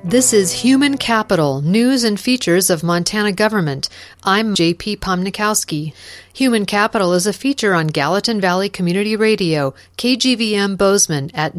This is Human Capital, News and Features of Montana Government. I'm J.P. Pomnikowski. Human Capital is a feature on Gallatin Valley Community Radio, KGVM Bozeman at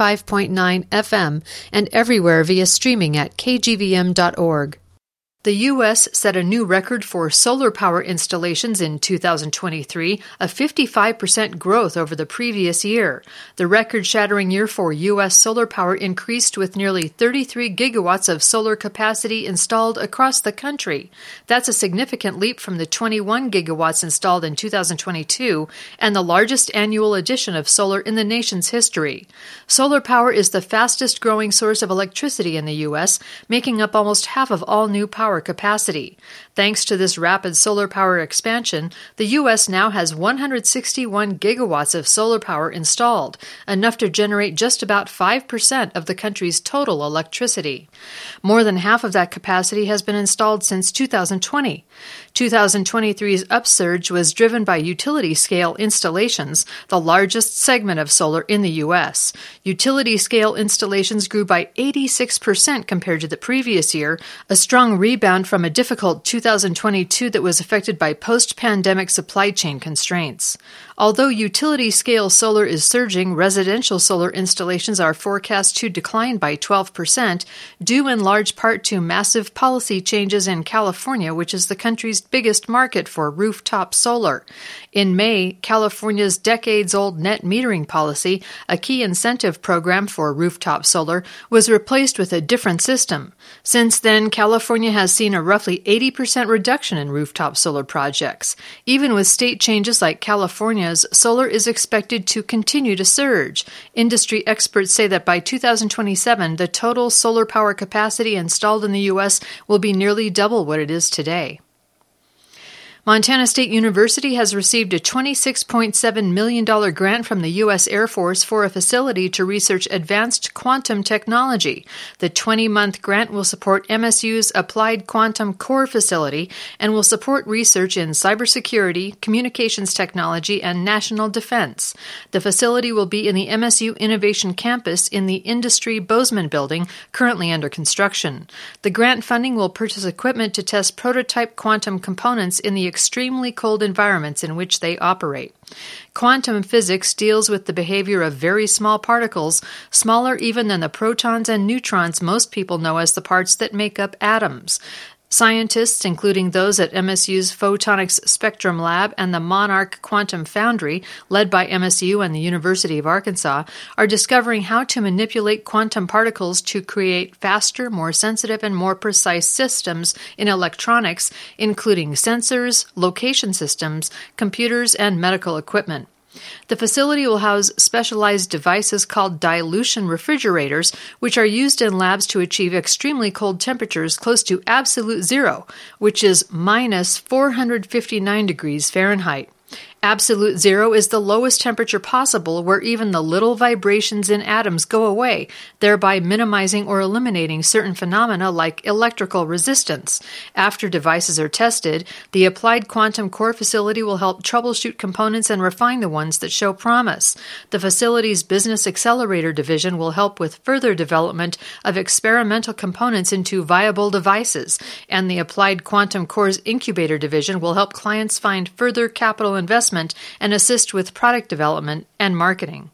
95.9 FM and everywhere via streaming at kgvm.org. The U.S. set a new record for solar power installations in 2023, a 55% growth over the previous year. The record-shattering year for U.S. solar power increased with nearly 33 gigawatts of solar capacity installed across the country. That's a significant leap from the 21 gigawatts installed in 2022 and the largest annual addition of solar in the nation's history. Solar power is the fastest-growing source of electricity in the U.S., making up almost half of all new power capacity. Thanks to this rapid solar power expansion, the U.S. now has 161 gigawatts of solar power installed, enough to generate just about 5% of the country's total electricity. More than half of that capacity has been installed since 2020. 2023's upsurge was driven by utility-scale installations, the largest segment of solar in the U.S. Utility-scale installations grew by 86% compared to the previous year, a strong rebound from a difficult 2022 that was affected by post-pandemic supply chain constraints. Although utility-scale solar is surging, residential solar installations are forecast to decline by 12%, due in large part to massive policy changes in California, which is the country's biggest market for rooftop solar. In May, California's decades-old net metering policy, a key incentive program for rooftop solar, was replaced with a different system. Since then, California has seen a roughly 80% reduction in rooftop solar projects. Even with state changes like California's, solar is expected to continue to surge. Industry experts say that by 2027, the total solar power capacity installed in the U.S. will be nearly double what it is today. Montana State University has received a $26.7 million grant from the U.S. Air Force for a facility to research advanced quantum technology. The 20-month grant will support MSU's Applied Quantum Core facility and will support research in cybersecurity, communications technology, and national defense. The facility will be in the MSU Innovation Campus in the Industry Bozeman building, currently under construction. The grant funding will purchase equipment to test prototype quantum components in the extremely cold environments in which they operate. Quantum physics deals with the behavior of very small particles, smaller even than the protons and neutrons most people know as the parts that make up atoms. Scientists, including those at MSU's Photonics Spectrum Lab and the Monarch Quantum Foundry, led by MSU and the University of Arkansas, are discovering how to manipulate quantum particles to create faster, more sensitive, and more precise systems in electronics, including sensors, location systems, computers, and medical equipment. The facility will house specialized devices called dilution refrigerators, which are used in labs to achieve extremely cold temperatures close to absolute zero, which is minus 459 degrees Fahrenheit. Absolute zero is the lowest temperature possible where even the little vibrations in atoms go away, thereby minimizing or eliminating certain phenomena like electrical resistance. After devices are tested, the Applied Quantum Core facility will help troubleshoot components and refine the ones that show promise. The facility's Business Accelerator division will help with further development of experimental components into viable devices, and the Applied Quantum Core's Incubator division will help clients find further capital investment and assist with product development and marketing.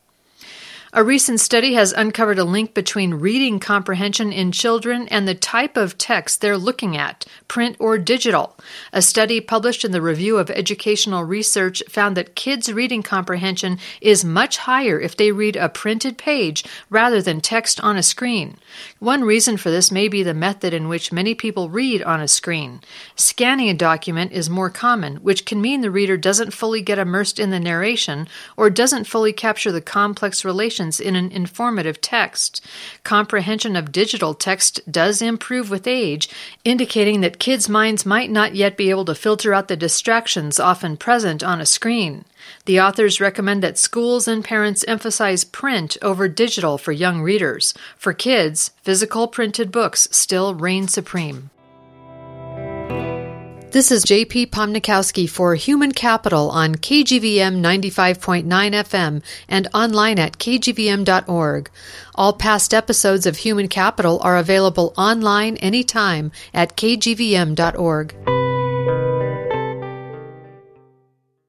A recent study has uncovered a link between reading comprehension in children and the type of text they're looking at, print or digital. A study published in the Review of Educational Research found that kids' reading comprehension is much higher if they read a printed page rather than text on a screen. One reason for this may be the method in which many people read on a screen. Scanning a document is more common, which can mean the reader doesn't fully get immersed in the narration or doesn't fully capture the complex relations in an informative text. Comprehension of digital text does improve with age, indicating that kids' minds might not yet be able to filter out the distractions often present on a screen. The authors recommend that schools and parents emphasize print over digital for young readers. For kids, physical printed books still reign supreme. This is J.P. Pomnikowski for Human Capital on KGVM 95.9 FM and online at kgvm.org. All past episodes of Human Capital are available online anytime at kgvm.org.